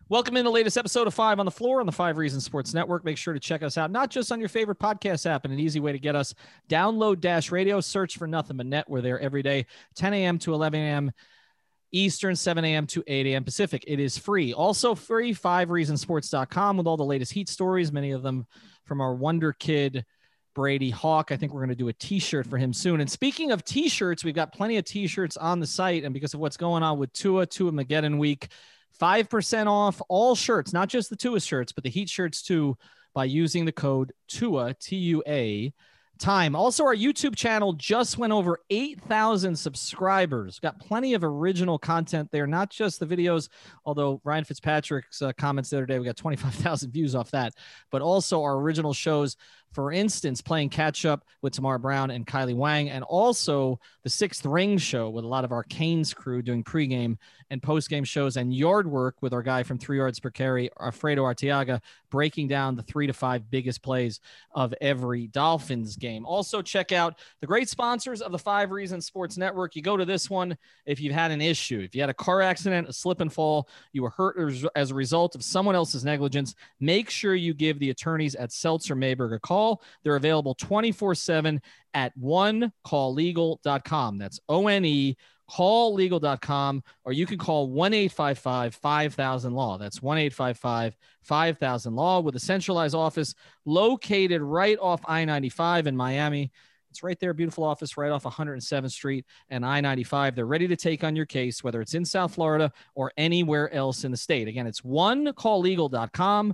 Welcome in the latest episode of Five on the Floor on the Five Reasons Sports Network. Make sure to check us out, not just on your favorite podcast app, and an easy way to get us. Download Dash Radio, search for Nothing But Net. We're there every day, 10 a.m. to 11 a.m. Eastern, 7 a.m. to 8 a.m. Pacific. It is free. Also free, fivereasonsports.com with all the latest Heat stories, many of them from our wonder kid, Brady Hawk. I think we're going to do a t-shirt for him soon. And speaking of t-shirts, we've got plenty of t-shirts on the site. And because of what's going on with Tua Mageddon week, 5% off all shirts, not just the Tua shirts, but the Heat shirts too, by using the code TUA, T-U-A, time. Also, our YouTube channel just went over 8,000 subscribers. Got plenty of original content there, not just the videos, although Ryan Fitzpatrick's comments the other day, we got 25,000 views off that, but also our original shows. For instance, playing catch up with Tamara Brown and Kylie Wang, and also the Sixth Ring show with a lot of our Canes crew doing pregame and postgame shows, and yard work with our guy from 3 yards per carry, Alfredo Arteaga, breaking down the 3 to 5 biggest plays of every Dolphins game. Also, check out the great sponsors of the Five Reasons Sports Network. You go to this one if you've had an issue, if you had a car accident, a slip and fall, you were hurt as a result of someone else's negligence. Make sure you give the attorneys at Seltzer Mayberg a call. They're available 24/7 at onecalllegal.com. That's ONE calllegal.com, or you can call 1-855-5000-LAW. That's 1-855-5000-LAW with a centralized office located right off I-95 in Miami. It's right there, beautiful office right off 107th Street and I-95. They're ready to take on your case, whether it's in South Florida or anywhere else in the state. Again, it's onecalllegal.com,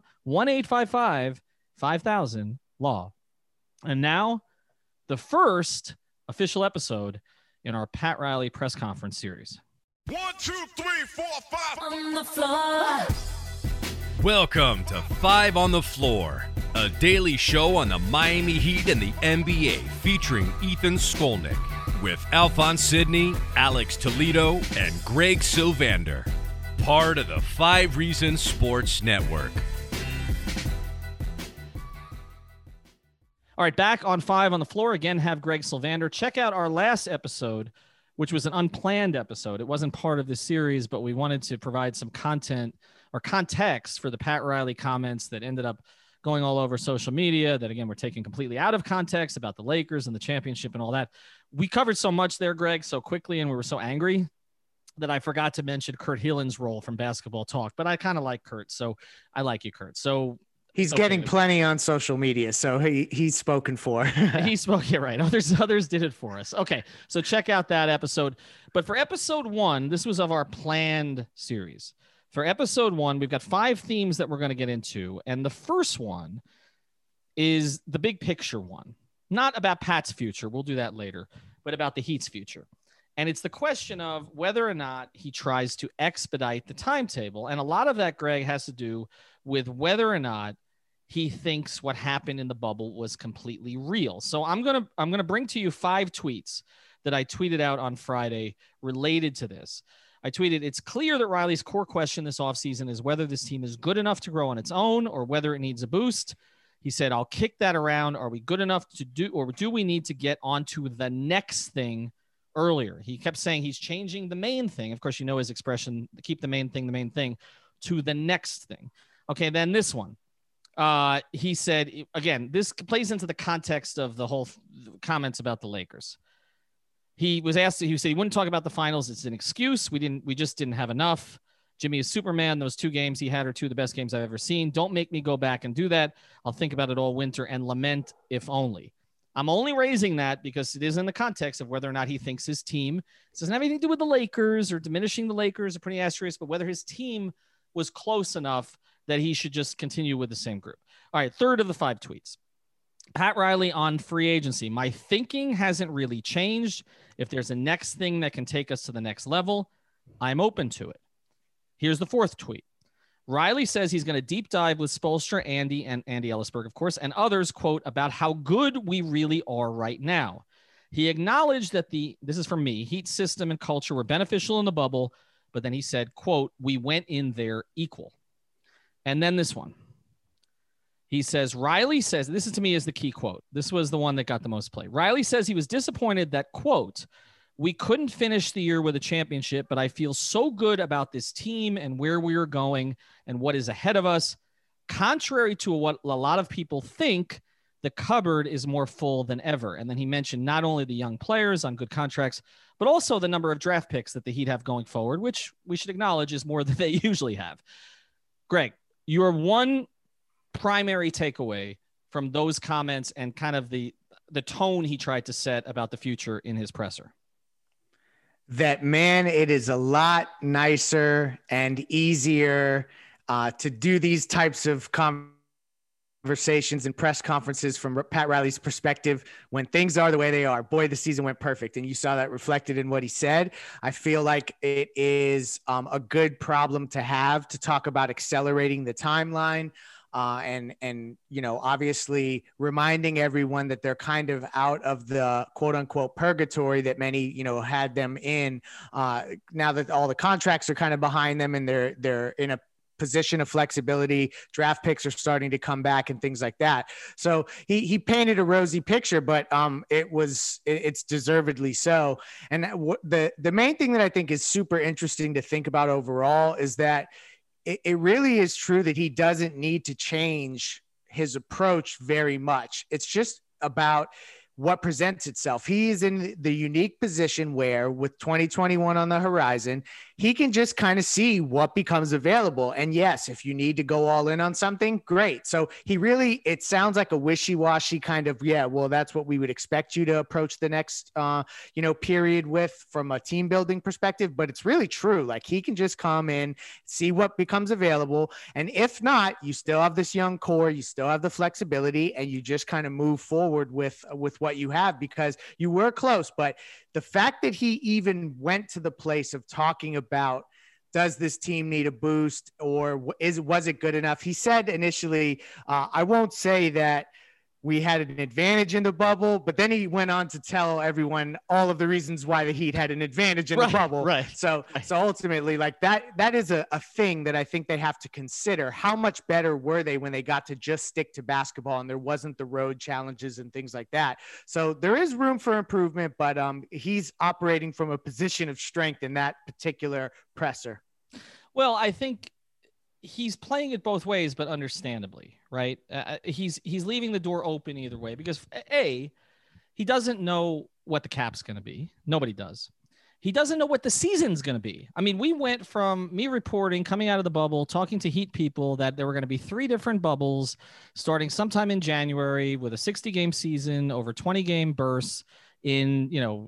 1-855-5000-LAW. And now, the first official episode in our Pat Riley press conference series. 1, 2, 3, 4, 5 on the floor. Welcome to Five on the Floor, a daily show on the Miami Heat and the NBA featuring Ethan Skolnick with Alphonse Sidney, Alex Toledo, and Greg Sylvander. Part of the Five Reasons Sports Network. All right, back on Five on the Floor. Again, have Greg Sylvander. Check out our last episode, which was an unplanned episode. It wasn't part of this series, but we wanted to provide some content or context for the Pat Riley comments that ended up going all over social media that, again, we're taking completely out of context about the Lakers and the championship and all that. We covered so much there, Greg, so quickly, and we were so angry that I forgot to mention Kurt Heelan's role from Basketball Talk. But I kind of like Kurt, so I like you, Kurt. So he's getting plenty on social media, so he's spoken for. He spoke, yeah, right. Others did it for us. Okay, so check out that episode. But for episode 1, this was of our planned series. For episode 1, we've got 5 themes that we're going to get into. And the first one is the big picture one. Not about Pat's future. We'll do that later. But about the Heat's future. And it's the question of whether or not he tries to expedite the timetable. And a lot of that, Greg, has to do with whether or not he thinks what happened in the bubble was completely real. So I'm going to bring to you 5 tweets that I tweeted out on Friday related to this. I tweeted, it's clear that Riley's core question this offseason is whether this team is good enough to grow on its own or whether it needs a boost. He said, I'll kick that around. Are we good enough to do, or do we need to get onto the next thing earlier? He kept saying he's changing the main thing. Of course, you know his expression, keep the main thing, to the next thing. Okay, then this one. He said, again, this plays into the context of the whole comments about the Lakers. He was asked, he said he wouldn't talk about the finals. It's an excuse. We just didn't have enough. Jimmy is Superman. Those 2 games he had are 2 of the best games I've ever seen. Don't make me go back and do that. I'll think about it all winter and lament if only. I'm only raising that because it is in the context of whether or not he thinks his team, this doesn't have anything to do with the Lakers or diminishing the Lakers or pretty asterisk, but whether his team was close enough that he should just continue with the same group. All right, third of the 5 tweets. Pat Riley on free agency. My thinking hasn't really changed. If there's a next thing that can take us to the next level, I'm open to it. Here's the 4th tweet. Riley says he's going to deep dive with Spoelstra, Andy, and Andy Ellisberg, of course, and others, quote, about how good we really are right now. He acknowledged that this is from me, Heat system and culture were beneficial in the bubble, but then he said, quote, we went in there equal. And then this one. He says, Riley says, this is to me is the key quote. This was the one that got the most play. Riley says he was disappointed that, quote, We couldn't finish the year with a championship, but I feel so good about this team and where we are going and what is ahead of us. Contrary to what a lot of people think, the cupboard is more full than ever. And then he mentioned not only the young players on good contracts, but also the number of draft picks that the Heat have going forward, which we should acknowledge is more than they usually have. Greg, your one primary takeaway from those comments and kind of the tone he tried to set about the future in his presser. That, man, it is a lot nicer and easier to do these types of conversations and press conferences from Pat Riley's perspective when things are the way they are. Boy, the season went perfect, and you saw that reflected in what he said. I feel like it is a good problem to have, to talk about accelerating the timeline. And, you know, obviously reminding everyone that they're kind of out of the quote unquote purgatory that many, you know, had them in, now that all the contracts are kind of behind them and they're in a position of flexibility. Draft picks are starting to come back and things like that. So he painted a rosy picture, but it's deservedly so. And the main thing that I think is super interesting to think about overall is that it really is true that he doesn't need to change his approach very much. It's just about what presents itself. He is in the unique position where, with 2021 on the horizon, he can just kind of see what becomes available. And yes, if you need to go all in on something, great. So it sounds like a wishy-washy kind of, yeah, well, that's what we would expect you to approach the next, period with from a team building perspective. But it's really true. Like, he can just come in, see what becomes available. And if not, you still have this young core, you still have the flexibility, and you just kind of move forward with what you have, because you were close. But the fact that he even went to the place of talking about, does this team need a boost, or was it good enough? He said initially, I won't say that we had an advantage in the bubble, but then he went on to tell everyone all of the reasons why the Heat had an advantage in the bubble. Right. So ultimately, like that is a thing that I think they have to consider. How much better were they when they got to just stick to basketball and there wasn't the road challenges and things like that? So there is room for improvement, but he's operating from a position of strength in that particular presser. Well, I think he's playing it both ways, but understandably, right? He's leaving the door open either way, because he doesn't know what the cap's going to be. Nobody does. He doesn't know what the season's going to be. I mean, we went from me reporting, coming out of the bubble, talking to Heat people, that there were going to be 3 different bubbles starting sometime in January with a 60-game season over 20-game bursts in,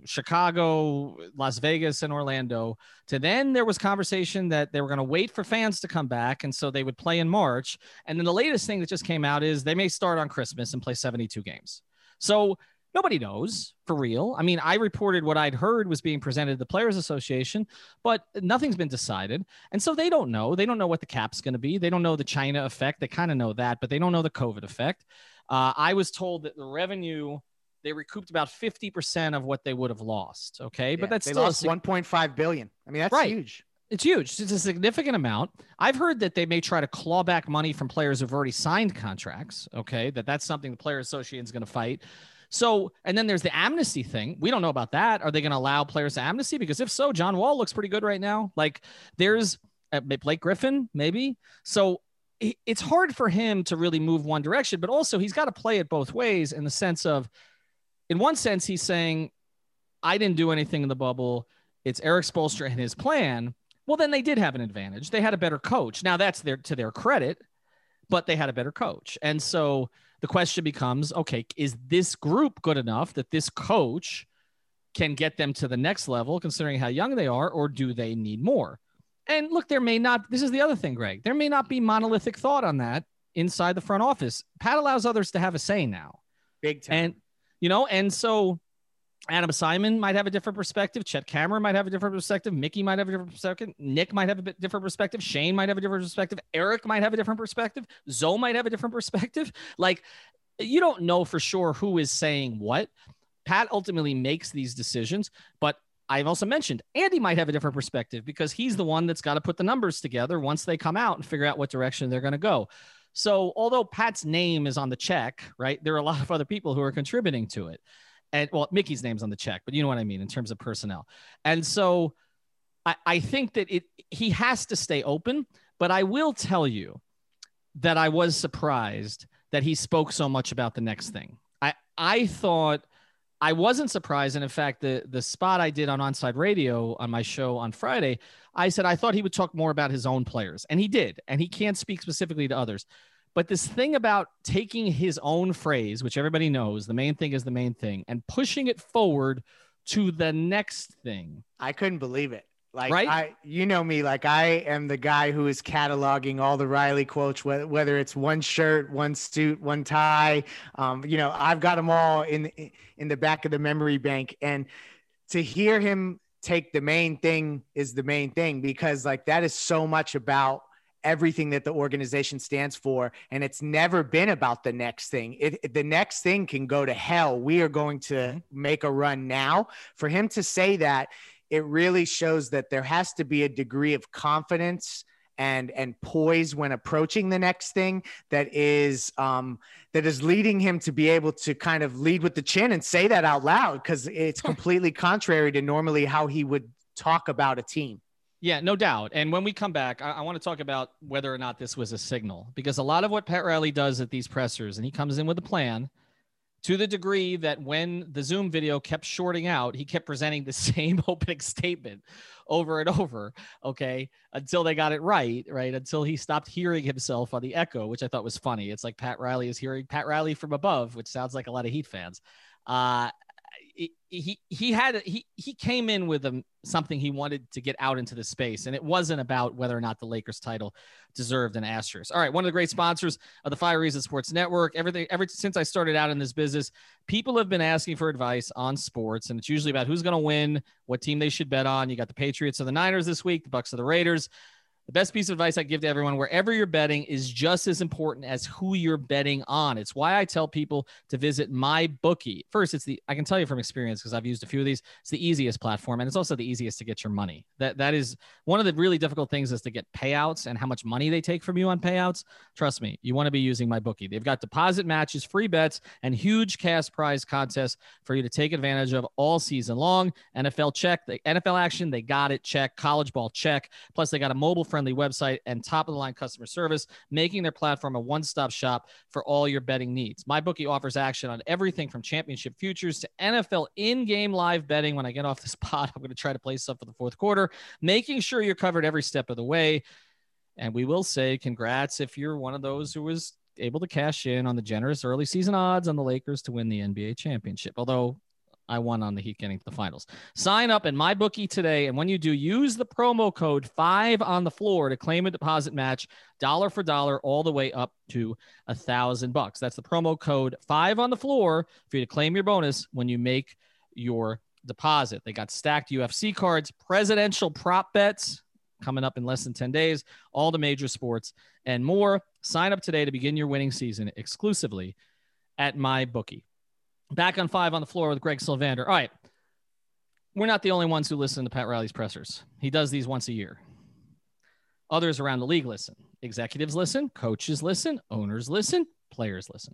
Chicago, Las Vegas, and Orlando. To then there was conversation that they were going to wait for fans to come back, and so they would play in March. And then the latest thing that just came out is they may start on Christmas and play 72 games. So nobody knows for real. I mean, I reported what I'd heard was being presented to the Players Association, but nothing's been decided. And so they don't know. They don't know what the cap's going to be. They don't know the China effect. They kind of know that, but they don't know the COVID effect. I was told that the revenue, they recouped about 50% of what they would have lost. Okay. Yeah, but that's still lost $1.5 billion. I mean, that's huge. It's huge. It's a significant amount. I've heard that they may try to claw back money from players who've already signed contracts. Okay. That's something the Players Association is going to fight. So, and then there's the amnesty thing. We don't know about that. Are they going to allow players to amnesty? Because if so, John Wall looks pretty good right now. Like, there's Blake Griffin, maybe. So it's hard for him to really move one direction, but also he's got to play it both ways, in the sense of, in one sense, he's saying, I didn't do anything in the bubble. It's Eric Spoelstra and his plan. Well, then they did have an advantage. They had a better coach. Now, that's to their credit, but they had a better coach. And so the question becomes, okay, is this group good enough that this coach can get them to the next level, considering how young they are, or do they need more? And look, there may not, this is the other thing, Greg, there may not be monolithic thought on that inside the front office. Pat allows others to have a say now. Big time. And so Adam Simon might have a different perspective. Chet Cameron might have a different perspective. Mickey might have a different perspective. Nick might have a bit different perspective. Shane might have a different perspective. Eric might have a different perspective. Zoe might have a different perspective. Like, you don't know for sure who is saying what. Pat ultimately makes these decisions, but I've also mentioned Andy might have a different perspective, because he's the one that's got to put the numbers together once they come out and figure out what direction they're going to go. So although Pat's name is on the check, right, there are a lot of other people who are contributing to it. And well, Mickey's name's on the check, but you know what I mean in terms of personnel. And so I think that he has to stay open, but I will tell you that I was surprised that he spoke so much about the next thing. I thought I wasn't surprised. And in fact, the spot I did on Onside Radio on my show on Friday, I said I thought he would talk more about his own players, and he did. And he can't speak specifically to others. But this thing about taking his own phrase, which everybody knows, the main thing is the main thing, and pushing it forward to the next thing. I couldn't believe it. Like, right? You know me, like I am the guy who is cataloging all the Riley quotes, whether it's one shirt, one suit, one tie. I've got them all in the back of the memory bank. And to hear him take the main thing is the main thing, because like that is so much about everything that the organization stands for. And it's never been about the next thing. The next thing can go to hell. We are going to make a run now. For him to say that, it really shows that there has to be a degree of confidence and poise when approaching the next thing that is leading him to be able to kind of lead with the chin and say that out loud, because it's completely contrary to normally how he would talk about a team. Yeah, no doubt. And when we come back, I want to talk about whether or not this was a signal, because a lot of what Pat Riley does at these pressers, and he comes in with a plan, to the degree that when the Zoom video kept shorting out, he kept presenting the same opening statement over and over, okay, until they got it right, until he stopped hearing himself on the echo, which I thought was funny. It's like Pat Riley is hearing Pat Riley from above, which sounds like a lot of Heat fans. He came in with something he wanted to get out into the space, and it wasn't about whether or not the Lakers title deserved an asterisk. All right, one of the great sponsors of the 5 Reasons Sports Network. Ever since I started out in this business, people have been asking for advice on sports, and it's usually about who's going to win, what team they should bet on. You got the Patriots or the Niners this week, the Bucks or the Raiders. The best piece of advice I give to everyone, wherever you're betting, is just as important as who you're betting on. It's why I tell people to visit MyBookie. First, I can tell you from experience, because I've used a few of these, it's the easiest platform, and it's also the easiest to get your money. That is one of the really difficult things, is to get payouts and how much money they take from you on payouts. Trust me, you want to be using MyBookie. They've got deposit matches, free bets, and huge cash prize contests for you to take advantage of all season long. NFL check, the NFL action, they got it, check. College ball, check. Plus, they got a mobile-friendly website and top-of-the-line customer service, making their platform a one-stop shop for all your betting needs. MyBookie offers action on everything from championship futures to NFL in-game live betting. When I get off this pod, I'm going to try to play stuff for the fourth quarter, making sure you're covered every step of the way. And we will say congrats if you're one of those who was able to cash in on the generous early season odds on the Lakers to win the NBA championship. Although I won on the Heat getting to the finals. Sign up in MyBookie today, and when you do, use the promo code 5 on the floor to claim a deposit match, dollar for dollar, all the way up to $1,000. That's the promo code 5 on the floor for you to claim your bonus when you make your deposit. They got stacked UFC cards, presidential prop bets coming up in less than 10 days, all the major sports, and more. Sign up today to begin your winning season exclusively at MyBookie. Back on 5 on the floor with Greg Sylvander. All right. We're not the only ones who listen to Pat Riley's pressers. He does these once a year. Others around the league listen. Executives listen. Coaches listen. Owners listen. Players listen.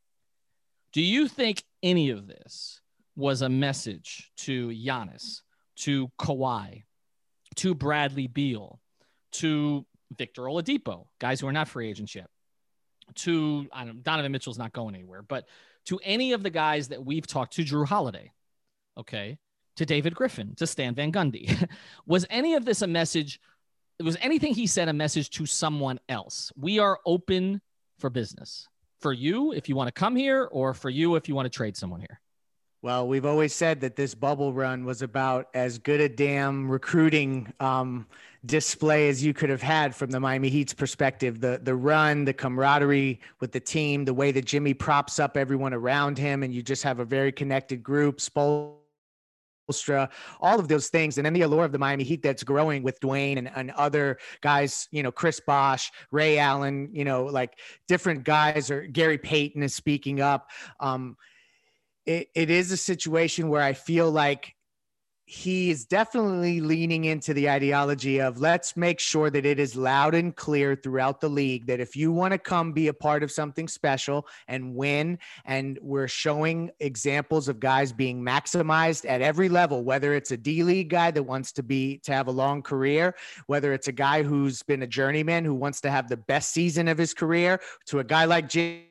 Do you think any of this was a message to Giannis, to Kawhi, to Bradley Beal, to Victor Oladipo, guys who are not free agents yet, to Donovan Mitchell's not going anywhere, but to any of the guys that we've talked to, Drew Holiday, okay, to David Griffin, to Stan Van Gundy, was any of this a message? Was anything he said a message to someone else? We are open for business. For you, if you want to come here, or for you, if you want to trade someone here. Well, we've always said that this bubble run was about as good a damn recruiting display as you could have had from the Miami Heat's perspective. The run, the camaraderie with the team, the way that Jimmy props up everyone around him, and you just have a very connected group. Spoelstra, all of those things. And then the allure of the Miami Heat that's growing with Dwayne and other guys, Chris Bosh, Ray Allen, like different guys, or Gary Payton is speaking up. It is a situation where I feel like he is definitely leaning into the ideology of let's make sure that it is loud and clear throughout the league that if you want to come be a part of something special and win, and we're showing examples of guys being maximized at every level, whether it's a D-League guy that wants to have a long career, whether it's a guy who's been a journeyman who wants to have the best season of his career, to a guy like Jimmy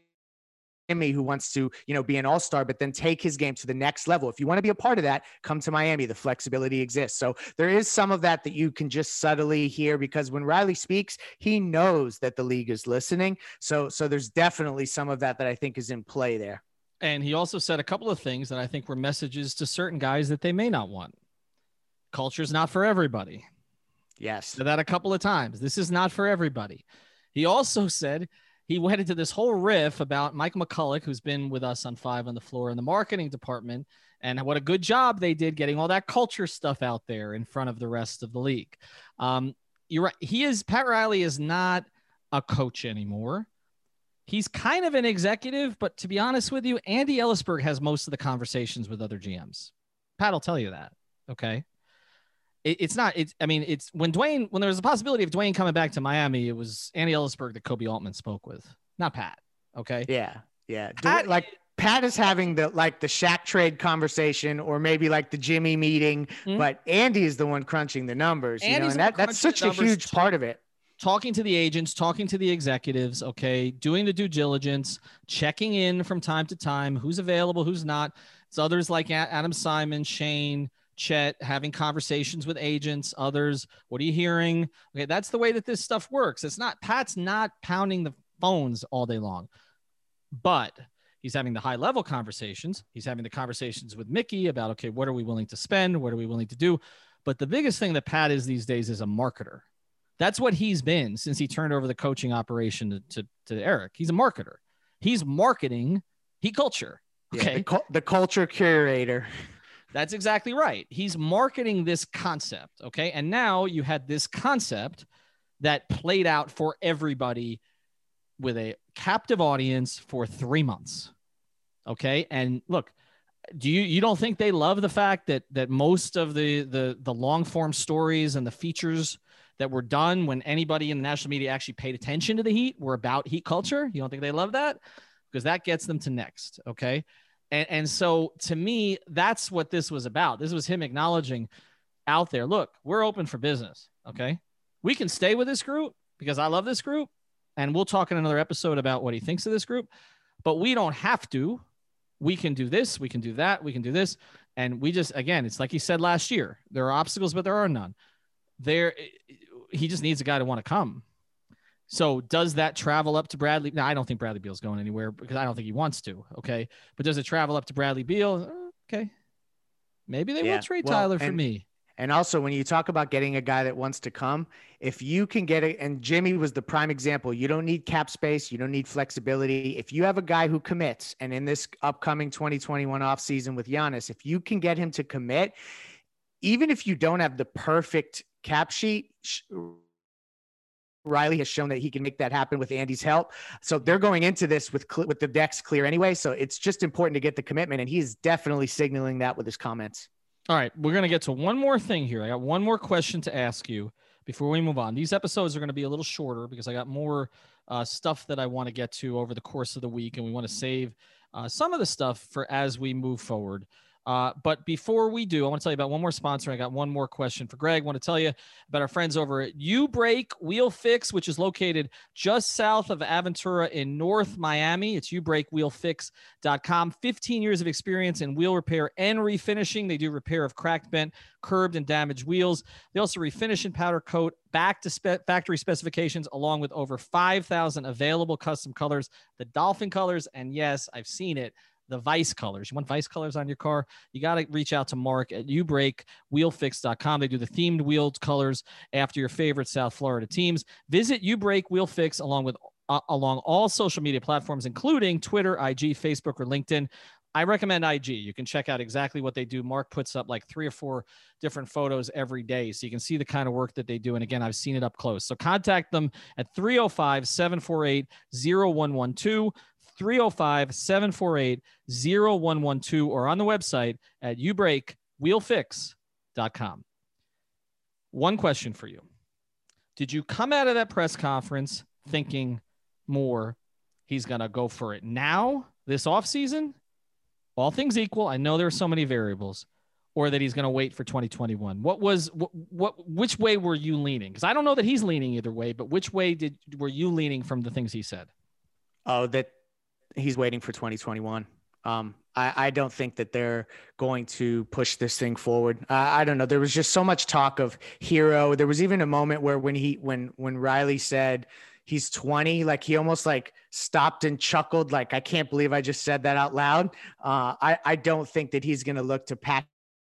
who wants to, be an all-star, but then take his game to the next level. If you want to be a part of that, come to Miami. The flexibility exists. So there is some of that you can just subtly hear, because when Riley speaks, he knows that the league is listening. So there's definitely some of that I think is in play there. And he also said a couple of things that I think were messages to certain guys that they may not want. Culture's not for everybody. Yes. Said that a couple of times. This is not for everybody. He also said he went into this whole riff about Mike McCulloch, who's been with us on 5 on the Floor in the marketing department, and what a good job they did getting all that culture stuff out there in front of the rest of the league. You're right. Pat Riley is not a coach anymore. He's kind of an executive, but to be honest with you, Andy Ellisberg has most of the conversations with other GMs. Pat will tell you that. Okay. It's when there was a possibility of Dwayne coming back to Miami, it was Andy Ellisberg that Kobe Altman spoke with, not Pat. Okay. Yeah. Yeah. Pat is having the Shaq trade conversation, or maybe the Jimmy meeting, but Andy is the one crunching the numbers, and that's such a huge part of it. Talking to the agents, talking to the executives, okay, doing the due diligence, checking in from time to time, who's available, who's not. It's others like Adam Simon, Shane, Chet, having conversations with agents, others. What are you hearing? Okay, that's the way that this stuff works. Pat's not pounding the phones all day long, but he's having the high level conversations. He's having the conversations with Mickey about, okay, what are we willing to spend? What are we willing to do? But the biggest thing that Pat is these days is a marketer. That's what he's been since he turned over the coaching operation to Eric. He's a marketer. He's marketing Heat culture. Okay. Yeah, the culture curator. That's exactly right. He's marketing this concept. Okay. And now you had this concept that played out for everybody with a captive audience for 3 months. Okay. And look, you don't think they love the fact that most of the long form stories and the features that were done when anybody in the national media actually paid attention to the Heat were about Heat culture? You don't think they love that? Because that gets them to next. Okay. And so to me, that's what this was about. This was him acknowledging out there, look, we're open for business. Okay. We can stay with this group because I love this group. And we'll talk in another episode about what he thinks of this group, but we don't have to. We can do this. We can do that. We can do this. And we just, again, it's like he said last year, there are obstacles, but there are none. He just needs a guy to want to come. So does that travel up to Bradley? No, I don't think Bradley Beal's going anywhere because I don't think he wants to. Okay. But does it travel up to Bradley Beal? Okay. Maybe they will trade Tyler for me. And also when you talk about getting a guy that wants to come, if you can get it, and Jimmy was the prime example, you don't need cap space. You don't need flexibility. If you have a guy who commits, and in this upcoming 2021 offseason with Giannis, if you can get him to commit, even if you don't have the perfect cap sheet, Riley has shown that he can make that happen with Andy's help. So they're going into this with the decks clear anyway. So it's just important to get the commitment. And he is definitely signaling that with his comments. All right. We're going to get to one more thing here. I got one more question to ask you before we move on. These episodes are going to be a little shorter because I got more stuff that I want to get to over the course of the week. And we want to save some of the stuff for as we move forward. But before we do, I want to tell you about one more sponsor. I got one more question for Greg. I want to tell you about our friends over at U-Brake Wheel Fix, which is located just south of Aventura in North Miami. It's ubrakewheelfix.com. 15 years of experience in wheel repair and refinishing. They do repair of cracked, bent, curbed, and damaged wheels. They also refinish and powder coat back to factory specifications, along with over 5,000 available custom colors, the Dolphin colors, and yes, I've seen it, the Vice colors. You want Vice colors on your car? You got to reach out to Mark at ubrakewheelfix.com. They do the themed wheeled colors after your favorite South Florida teams. Visit U-Brake Wheel Fix along all social media platforms, including Twitter, IG, Facebook, or LinkedIn. I recommend IG. You can check out exactly what they do. Mark puts up like 3 or 4 different photos every day, so you can see the kind of work that they do. And again, I've seen it up close. So contact them at 305-748-0112. 305-748-0112 or on the website at ubrakewheelfix.com. sportsnetwork.com. One question for you. Did you come out of that press conference thinking more he's going to go for it now, this offseason, all things equal? I know there are so many variables. Or that he's going to wait for 2021? Which way were you leaning? Because I don't know that he's leaning either way, but which way were you leaning from the things he said? Oh, that he's waiting for 2021. I don't think that they're going to push this thing forward. I don't know. There was just so much talk of Hero. There was even a moment where when Riley said he's 20, like he almost like stopped and chuckled. Like, I can't believe I just said that out loud. I don't think that he's going to look to package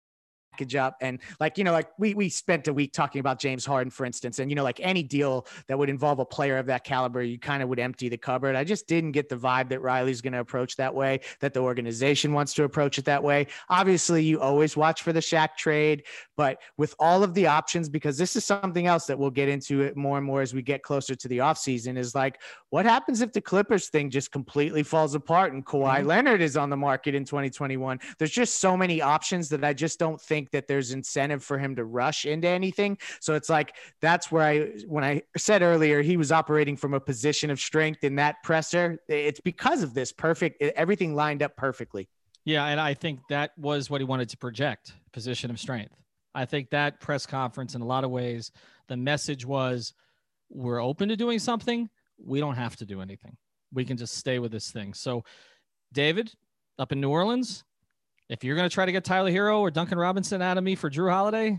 up and like we spent a week talking about James Harden, for instance, and like any deal that would involve a player of that caliber, you kind of would empty the cupboard. I just didn't get the vibe that Riley's going to approach that way, that the organization wants to approach it that way. Obviously, you always watch for the Shaq trade, but with all of the options, because this is something else that we'll get into it more and more as we get closer to the offseason, is like, what happens if the Clippers thing just completely falls apart and Kawhi Leonard is on the market in 2021? There's just so many options that I just don't think that there's incentive for him to rush into anything. So it's like, that's where when I said earlier, he was operating from a position of strength in that presser. It's because of this everything lined up perfectly. Yeah. And I think that was what he wanted to project, position of strength. I think that press conference, in a lot of ways, the message was, we're open to doing something. We don't have to do anything. We can just stay with this thing. So David, up in New Orleans, if you're going to try to get Tyler Hero or Duncan Robinson out of me for Jrue Holiday,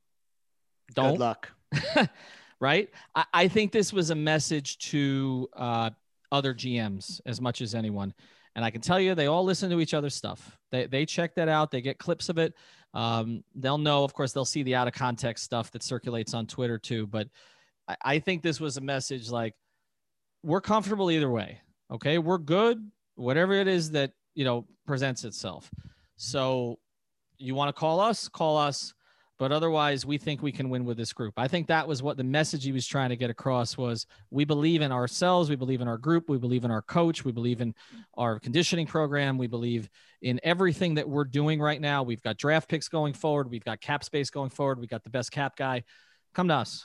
don't. Good luck. Right? I think this was a message to other GMs as much as anyone. And I can tell you, they all listen to each other's stuff. They check that out. They get clips of it. They'll know, of course, they'll see the out of context stuff that circulates on Twitter too. But I think this was a message like, we're comfortable either way. Okay. We're good. Whatever it is that, presents itself. So you want to call us, but otherwise we think we can win with this group. I think that was what the message he was trying to get across was, we believe in ourselves. We believe in our group. We believe in our coach. We believe in our conditioning program. We believe in everything that we're doing right now. We've got draft picks going forward. We've got cap space going forward. We got the best cap guy. Come to us.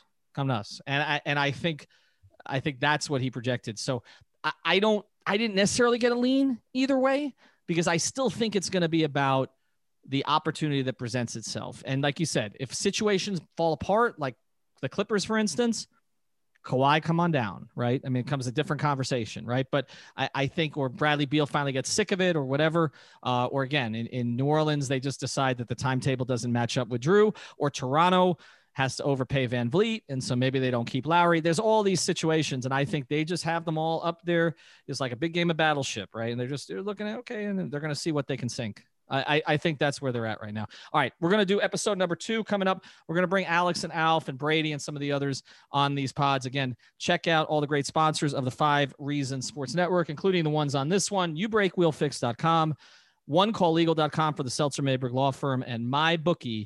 And I think that's what he projected. So I didn't necessarily get a lean either way, because I still think it's going to be about the opportunity that presents itself. And like you said, if situations fall apart, like the Clippers, for instance, Kawhi, come on down, right? I mean, it comes a different conversation, right? But I think, or Bradley Beal finally gets sick of it or whatever, or again, in New Orleans, they just decide that the timetable doesn't match up with Jrue, or Toronto has to overpay Van Vliet, and so maybe they don't keep Lowry. There's all these situations, and I think they just have them all up there. It's like a big game of Battleship, right? And they're looking at, okay, and they're going to see what they can sink. I think that's where they're at right now. All right, we're going to do episode number 2 coming up. We're going to bring Alex and Alf and Brady and some of the others on these pods. Again, check out all the great sponsors of the 5 Reasons Sports Network, including the ones on this one, YouBreakWillFix.com, OneCallLegal.com for the Seltzer-Mayberg Law Firm, and MyBookie.ag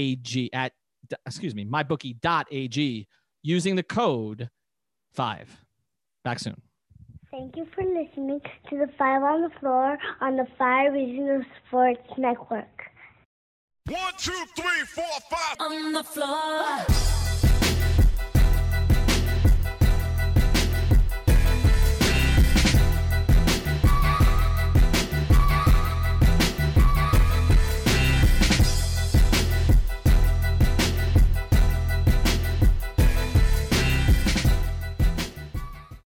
using the code 5. Back soon. Thank you for listening to the 5 on the Floor on the 5 Reasons Sports Network. 1, 2, 3, 4, 5 on the floor.